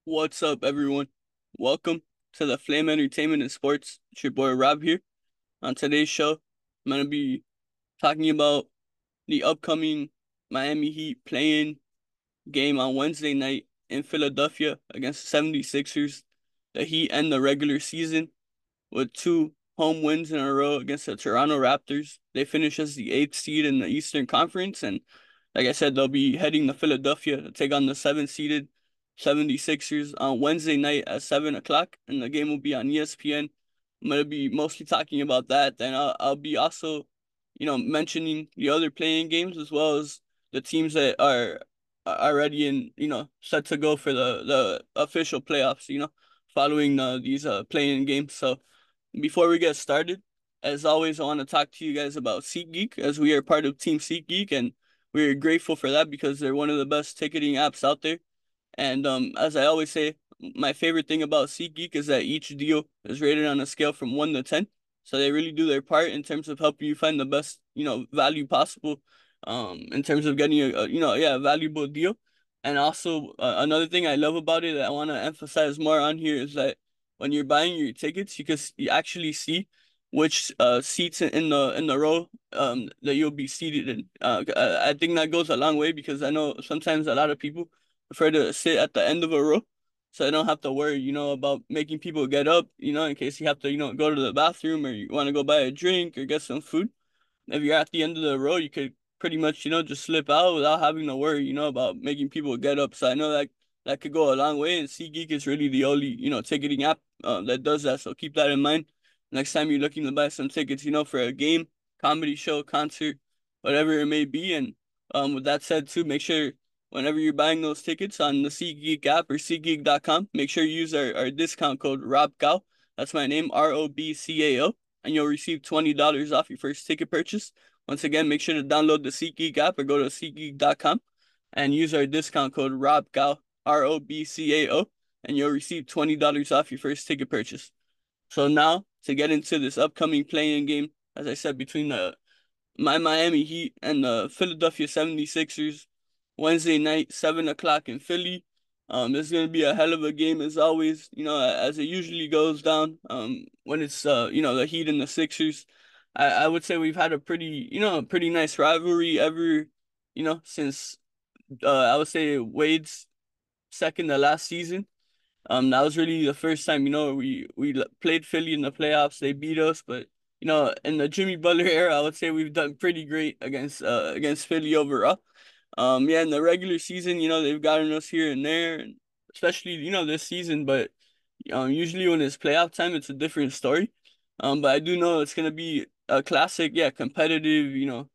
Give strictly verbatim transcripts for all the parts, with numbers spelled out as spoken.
What's up, everyone? Welcome to the Flame Entertainment and Sports. It's your boy Rob here. On today's show, I'm gonna be talking about the upcoming Miami Heat play-in game on Wednesday night in Philadelphia against the seventy-sixers. The Heat end the regular season with two home wins in a row against the Toronto Raptors. They finish as the eighth seed in the Eastern Conference, and like I said, they'll be heading to Philadelphia to take on the seventh seeded seventy-sixers on Wednesday night at seven o'clock, and the game will be on E S P N. I'm gonna be mostly talking about that. Then I'll, I'll be also, you know, mentioning the other playing games as well as the teams that are are already in, you know, set to go for the the official playoffs. You know, following uh, these uh playing games. So before we get started, as always, I want to talk to you guys about SeatGeek as we are part of Team SeatGeek, and we're grateful for that because they're one of the best ticketing apps out there. And um, as I always say, my favorite thing about SeatGeek is that each deal is rated on a scale from one to ten. So they really do their part in terms of helping you find the best, you know, value possible, um, in terms of getting a, a you know, yeah, a valuable deal. And also uh, another thing I love about it that I want to emphasize more on here is that when you're buying your tickets, you can s- you actually see which uh seats in in the in the row um that you'll be seated in. Uh, I I think that goes a long way because I know sometimes a lot of people prefer to sit at the end of a row, so I don't have to worry, you know, about making people get up, you know, in case you have to, you know, go to the bathroom or you want to go buy a drink or get some food. If you're at the end of the row, you could pretty much, you know, just slip out without having to worry, you know, about making people get up. So I know that that could go a long way, and SeatGeek is really the only, you know, ticketing app uh, that does that. So keep that in mind next time you're looking to buy some tickets, you know, for a game, comedy show, concert, whatever it may be. And um, with that said, too, make sure whenever you're buying those tickets on the SeatGeek app or SeatGeek dot com, make sure you use our, our discount code ROBCAO. That's my name, R O B C A O, and you'll receive twenty dollars off your first ticket purchase. Once again, make sure to download the SeatGeek app or go to SeatGeek dot com and use our discount code ROBCAO, R O B C A O, and you'll receive twenty dollars off your first ticket purchase. So now, to get into this upcoming playing game, as I said, between the my Miami Heat and the Philadelphia seventy-sixers, Wednesday night, seven o'clock in Philly. Um, this is gonna be a hell of a game as always, you know, as it usually goes down. Um, when it's uh, you know, the Heat and the Sixers. I, I would say we've had a pretty, you know, a pretty nice rivalry ever, you know, since uh I would say Wade's second to last season. Um, that was really the first time, you know, we we l- played Philly in the playoffs. They beat us, but you know, in the Jimmy Butler era, I would say we've done pretty great against uh against Philly overall. Um, yeah, in the regular season, you know, they've gotten us here and there, and especially you know this season. But um, usually when it's playoff time, it's a different story. Um, but I do know it's gonna be a classic, yeah, competitive, you know,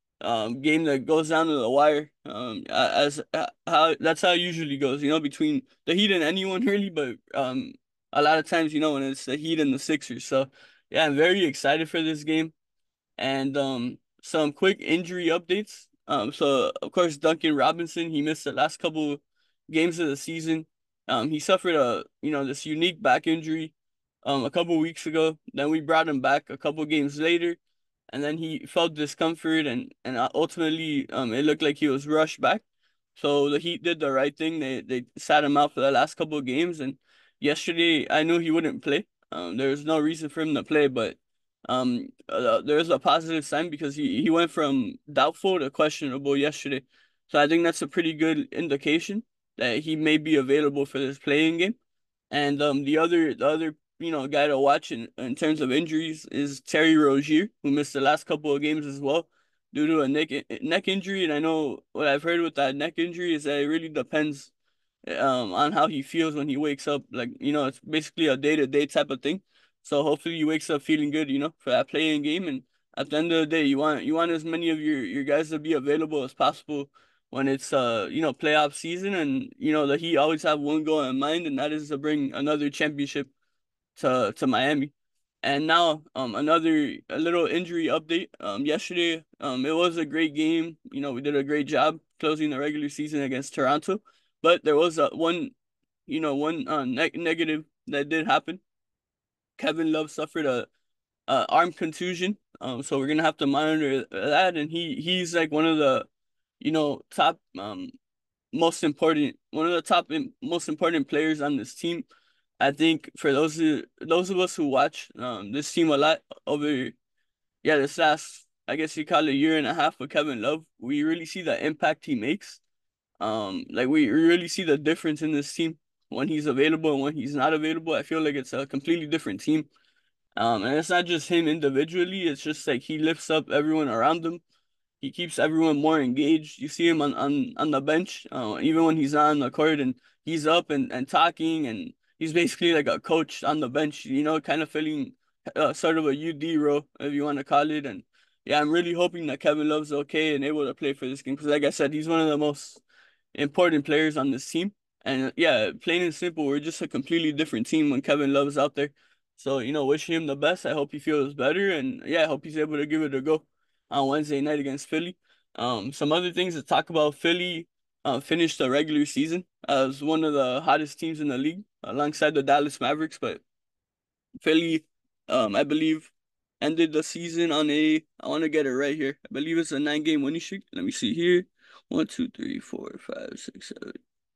um game that goes down to the wire, um as uh, how that's how it usually goes, you know, between the Heat and anyone really. But um a lot of times, you know, when it's the Heat and the Sixers. So yeah, I'm very excited for this game. And um some quick injury updates. Um so of course Duncan Robinson, he missed the last couple games of the season. Um he suffered a, you know, this unique back injury um a couple weeks ago. Then we brought him back a couple games later, and then he felt discomfort, and and uh, ultimately um it looked like he was rushed back. So the Heat did the right thing. They they sat him out for the last couple of games, and yesterday I knew he wouldn't play. Um there was no reason for him to play, but um uh, there's a positive sign because he he went from doubtful to questionable yesterday. So I think that's a pretty good indication that he may be available for this playing game. And um, the other the other you know guy to watch in, in terms of injuries is Terry Rozier, who missed the last couple of games as well due to a neck neck injury. And I know what I've heard with that neck injury is that it really depends um on how he feels when he wakes up. Like, you know, it's basically a day to day type of thing. So hopefully he wakes up feeling good, you know, for that playing game. And at the end of the day, you want you want as many of your your guys to be available as possible when it's uh you know playoff season. And you know the Heat always have one goal in mind, and that is to bring another championship to to Miami. And now um another a little injury update. Um yesterday um it was a great game. You know, we did a great job closing the regular season against Toronto, but there was a one you know one uh ne negative that did happen. Kevin Love suffered a, a arm contusion. Um so we're gonna have to monitor that, and he he's like one of the you know top um most important, one of the top and most important players on this team. I think for those of, those of us who watch um this team a lot over yeah this last I guess you call it year and a half with Kevin Love, we really see the impact he makes. Um, like we really see the difference in this team when he's available and when he's not available. I feel like it's a completely different team. Um, and it's not just him individually, it's just like he lifts up everyone around him. He keeps everyone more engaged. You see him on on, on the bench, uh, even when he's not on the court, and he's up and, and talking, and he's basically like a coach on the bench, you know, kind of filling uh, sort of a U D role, if you want to call it. And yeah, I'm really hoping that Kevin Love's okay and able to play for this game because, like I said, he's one of the most important players on this team. And yeah, plain and simple, we're just a completely different team when Kevin Love's out there. So, you know, wish him the best. I hope he feels better. And yeah, I hope he's able to give it a go on Wednesday night against Philly. Um, some other things to talk about. Philly uh, finished the regular season as one of the hottest teams in the league alongside the Dallas Mavericks. But Philly, um, I believe, ended the season on a, I want to get it right here. I believe it's a nine game winning streak. Let me see here. One, two, three, four, five, six, seven.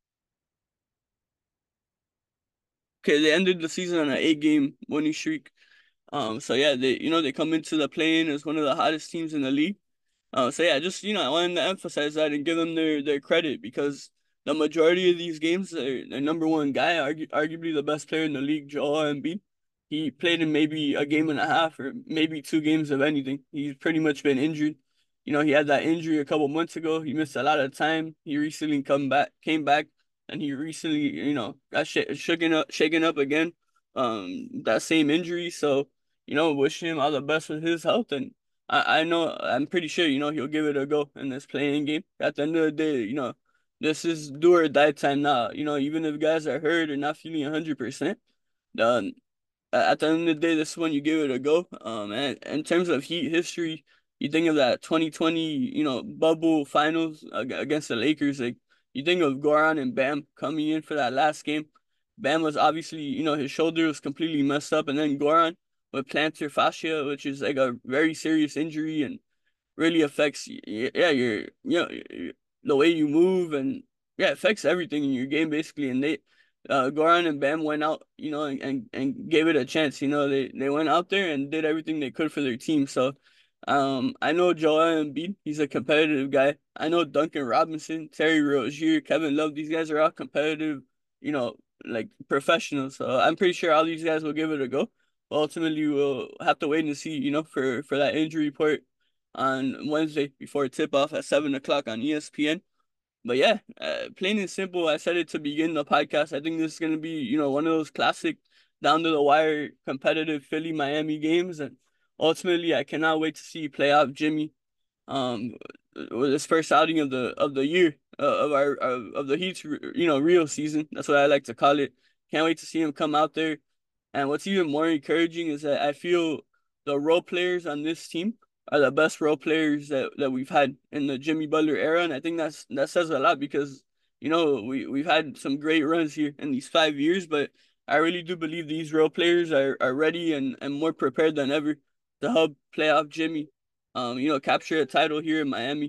Okay, they ended the season on an eight game winning streak. Um, so yeah, they you know they come into the play-in as one of the hottest teams in the league. Uh, so yeah, just you know, I wanted to emphasize that and give them their their credit because the majority of these games, their, their number one guy, argu arguably the best player in the league, Joel Embiid, he played in maybe a game and a half or maybe two games of anything. He's pretty much been injured. You know, he had that injury a couple months ago. He missed a lot of time. He recently come back, came back, and he recently, you know, got sh shaken up, shaken up again. Um, that same injury. So, you know, wish him all the best with his health and I, I know I'm pretty sure, you know, he'll give it a go in this playing game. At the end of the day, you know, this is do or die time now. You know, even if guys are hurt or not feeling one hundred percent, um, at the end of the day, this is when you give it a go. Um, and in terms of Heat history, you think of that twenty twenty, you know, bubble finals against the Lakers. Like you think of Goran and Bam coming in for that last game. Bam was obviously, you know, his shoulder was completely messed up, and then Goran with plantar fascia, which is like a very serious injury, and really affects yeah your you know the way you move and yeah it affects everything in your game basically. And they uh Goran and Bam went out, you know, and, and and gave it a chance. You know, they they went out there and did everything they could for their team. So um I know Joel Embiid, he's a competitive guy. I know Duncan Robinson, Terry Rozier, Kevin Love, these guys are all competitive, you know, like professionals. So I'm pretty sure all these guys will give it a go. But ultimately, we'll have to wait and see, you know, for for that injury report on Wednesday before tip off at seven o'clock on E S P N. But yeah, uh, plain and simple, I said it to begin the podcast. I think this is going to be, you know, one of those classic down to the wire competitive Philly Miami games. And ultimately, I cannot wait to see playoff Jimmy um with his first outing of the of the year uh, of our of, of the Heat's you know real season. That's what I like to call it. Can't wait to see him come out there. And what's even more encouraging is that I feel the role players on this team are the best role players that, that we've had in the Jimmy Butler era. And I think that's that says a lot because, you know, we, we've had some great runs here in these five years, but I really do believe these role players are, are ready and, and more prepared than ever to help playoff Jimmy, um, you know, capture a title here in Miami.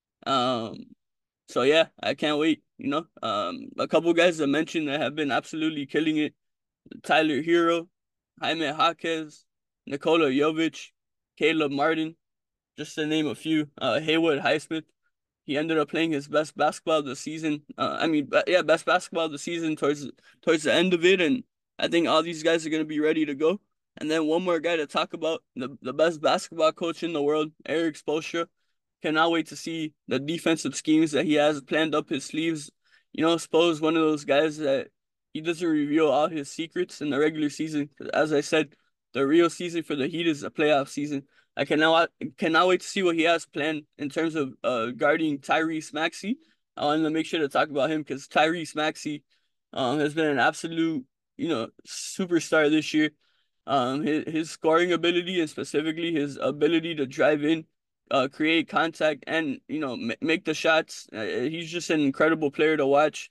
Um, so yeah, I can't wait, you know. Um, a couple guys I mentioned that have been absolutely killing it. Tyler Hero, Jaime Jaquez, Nikola Jovic, Caleb Martin, just to name a few. Uh, Haywood Highsmith, he ended up playing his best basketball of the season. Uh, I mean, yeah, best basketball of the season towards towards the end of it, and I think all these guys are gonna be ready to go. And then one more guy to talk about, the the best basketball coach in the world, Eric Spoelstra. Cannot wait to see the defensive schemes that he has planned up his sleeves. You know, Spo's one of those guys that he doesn't reveal all his secrets in the regular season. As I said, the real season for the Heat is the playoff season. I cannot cannot wait to see what he has planned in terms of uh guarding Tyrese Maxey. I wanted to make sure to talk about him because Tyrese Maxey um has been an absolute, you know, superstar this year. Um his, his scoring ability and specifically his ability to drive in, uh create contact and, you know, m make the shots. Uh, he's just an incredible player to watch.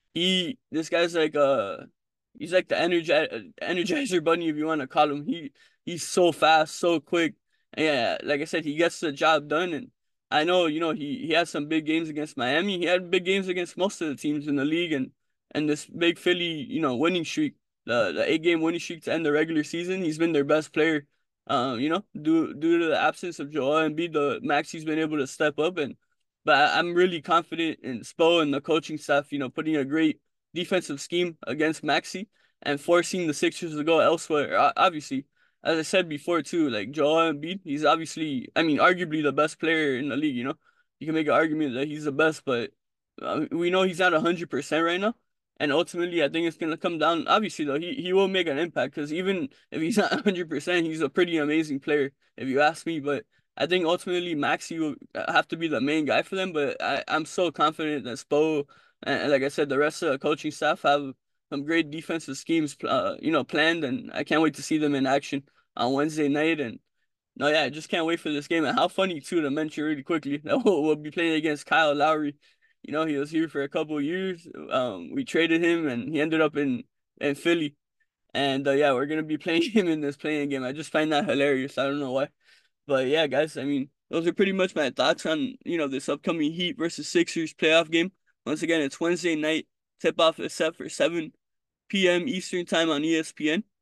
He this guy's like uh he's like the energi energizer bunny if you want to call him. He he's so fast, so quick. And yeah, like I said, he gets the job done and I know, you know, he he had some big games against Miami. He had big games against most of the teams in the league, and and this big Philly, you know, winning streak, the the eight game winning streak to end the regular season. He's been their best player. Um, you know, due due to the absence of Joel Embiid, the Maxi's been able to step up, and but I, I'm really confident in Spo and the coaching staff. You know, putting a great defensive scheme against Maxi and forcing the Sixers to go elsewhere. O- Obviously, as I said before too, like Joel Embiid, he's obviously, I mean, arguably the best player in the league. You know, you can make an argument that he's the best, but uh, we know he's not a hundred percent right now. And ultimately, I think it's gonna come down. Obviously, though, he he will make an impact because even if he's not a hundred percent, he's a pretty amazing player, if you ask me. But I think ultimately Maxi will have to be the main guy for them. But I I'm so confident that Spo and, and like I said, the rest of the coaching staff have some great defensive schemes, uh, you know, planned, and I can't wait to see them in action on Wednesday night. And no, yeah, I just can't wait for this game. And how funny too to mention really quickly that we'll, we'll be playing against Kyle Lowry. You know, he was here for a couple of years. Um, we traded him, and he ended up in in Philly. And uh, yeah, we're gonna be playing him in this playing game. I just find that hilarious. I don't know why, but yeah, guys. I mean, those are pretty much my thoughts on you know this upcoming Heat versus Sixers playoff game. Once again, it's Wednesday night. Tip off is set for seven p m. Eastern time on E S P N.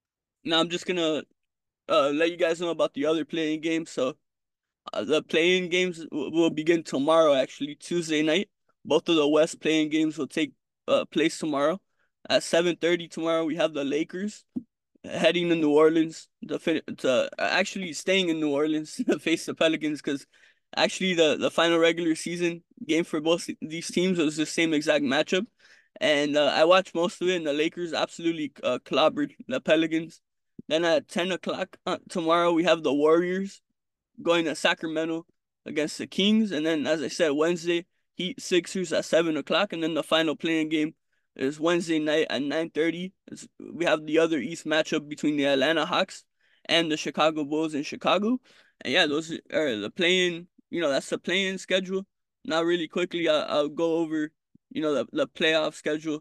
Now I'm just gonna uh let you guys know about the other playing games. So uh, the playing games will, will begin tomorrow, actually Tuesday night. Both of the West playing games will take uh, place tomorrow at seven thirty tomorrow. We have the Lakers heading to New Orleans to, fin- to actually staying in New Orleans to face the Pelicans because actually the the final regular season game for both these teams was the same exact matchup. And uh, I watched most of it, and the Lakers absolutely uh, clobbered the Pelicans. Then at ten o'clock uh, tomorrow, we have the Warriors going to Sacramento against the Kings. And then, as I said, Wednesday, Heat Sixers at seven o'clock. And then the final playing game is Wednesday night at nine thirty. We have the other East matchup between the Atlanta Hawks and the Chicago Bulls in Chicago. And yeah, those are the playing, you know, that's the playing schedule. Now, really quickly, I'll, I'll go over, you know, the, the playoff schedule.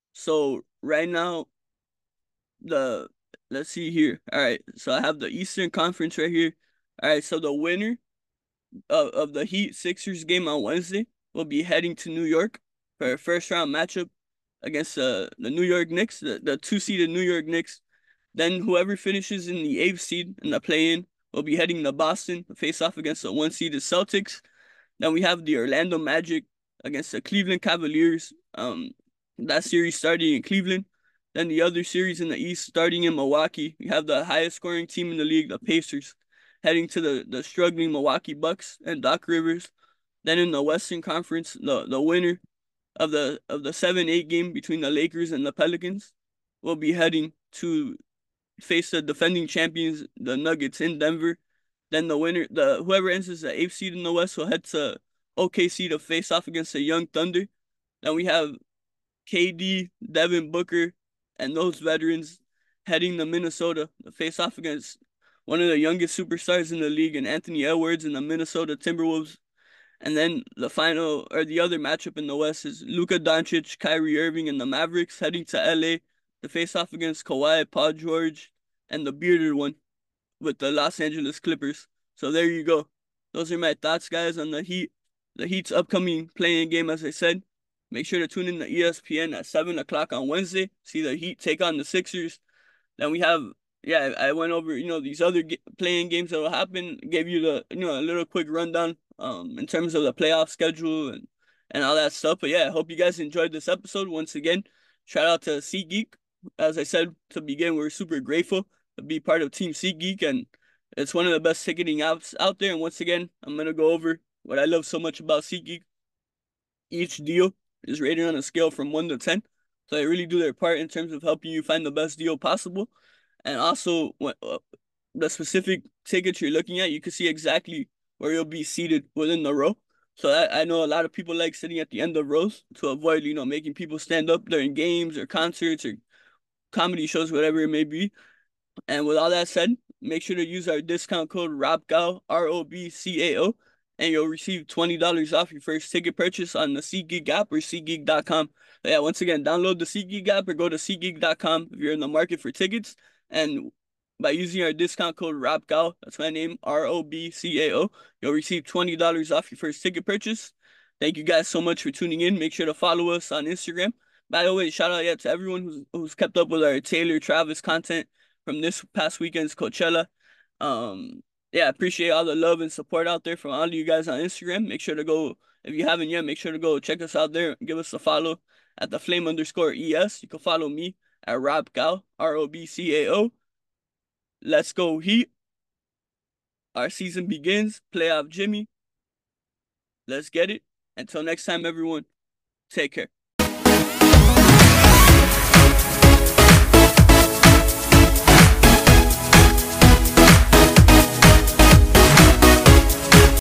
So right now, the let's see here. All right, so I have the Eastern Conference right here. All right, so the winner of, of the Heat Sixers game on Wednesday will be heading to New York for a first round matchup against uh, the New York Knicks, the, the two seeded New York Knicks. Then whoever finishes in the eighth seed in the play in will be heading to Boston to face off against the one seeded Celtics. Then we have the Orlando Magic against the Cleveland Cavaliers. Um, that series starting in Cleveland. Then the other series in the East starting in Milwaukee. We have the highest scoring team in the league, the Pacers, heading to the, the struggling Milwaukee Bucks and Doc Rivers. Then in the Western Conference, the, the winner of the of the seven eight game between the Lakers and the Pelicans will be heading to face the defending champions, the Nuggets in Denver. Then the winner, the whoever ends as the eighth seed in the West will head to O K C to face off against the Young Thunder. Then we have K D, Devin Booker, and those veterans heading to Minnesota to face off against one of the youngest superstars in the league, and Anthony Edwards and the Minnesota Timberwolves. And then the final or the other matchup in the West is Luka Doncic, Kyrie Irving, and the Mavericks heading to L A to face off against Kawhi, Paul George, and the bearded one with the Los Angeles Clippers. So there you go. Those are my thoughts, guys, on the Heat. The Heat's upcoming playing game, as I said. Make sure to tune in to E S P N at seven o'clock on Wednesday. See the Heat take on the Sixers. Then we have, yeah, I went over, you know, these other ge- playing games that will happen. Gave you the, you know, a little quick rundown um in terms of the playoff schedule and and all that stuff. But yeah, I hope you guys enjoyed this episode. Once again, shout out to SeatGeek. As I said to begin, we're super grateful to be part of Team SeatGeek, and it's one of the best ticketing apps out there. And once again, I'm gonna go over what I love so much about SeatGeek. Each deal is rated on a scale from one to ten, so they really do their part in terms of helping you find the best deal possible. And also, what uh, the specific tickets you're looking at, you can see exactly where you'll be seated within the row. So I, I know a lot of people like sitting at the end of rows to avoid, you know, making people stand up during games or concerts or comedy shows, whatever it may be. And with all that said, make sure to use our discount code ROBCAO, R O B C A O, and you'll receive twenty dollars off your first ticket purchase on the SeatGeek app or SeatGeek dot com. So yeah, once again, download the SeatGeek app or go to SeatGeek dot com if you're in the market for tickets. And by using our discount code ROBCAO. That's my name, R O B C A O. You'll receive twenty dollars off your first ticket purchase. Thank you guys so much for tuning in. Make sure to follow us on Instagram. By the way, shout out yet to everyone who's who's kept up with our Taylor Travis content from this past weekend's Coachella. Um, yeah, appreciate all the love and support out there from all of you guys on Instagram. Make sure to go, if you haven't yet, make sure to go check us out there and give us a follow at the flame underscore es. You can follow me at RobCao, R O B C A O. Let's go Heat. Our season begins. Playoff Jimmy. Let's get it. Until next time, everyone, take care.